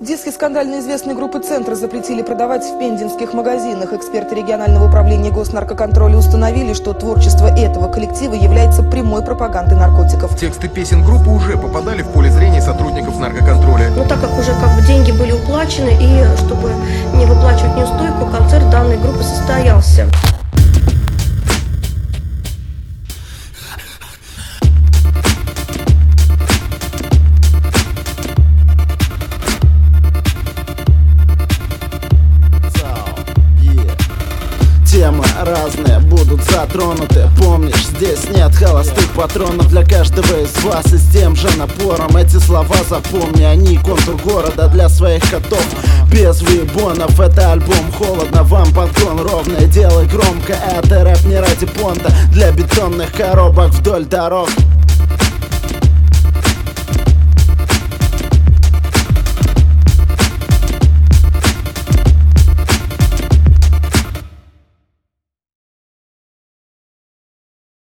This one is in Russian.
Диски скандально известной группы «Центр» запретили продавать в пензенских магазинах. Эксперты регионального управления госнаркоконтроля установили, что творчество этого коллектива является прямой пропагандой наркотиков. Тексты песен группы уже попадали в поле зрения сотрудников наркоконтроля. Но так как уже деньги были уплачены, и чтобы не выплачивать неустойку, концерт данной группы состоялся. Темы разные будут затронуты. Помнишь, здесь нет холостых патронов для каждого из вас. И с тем же напором эти слова запомни. Они контур города для своих котов. Без выебонов, это альбом холодно. Вам подгон ровный, делай громко. Это рэп не ради понта, для бетонных коробок вдоль дорог.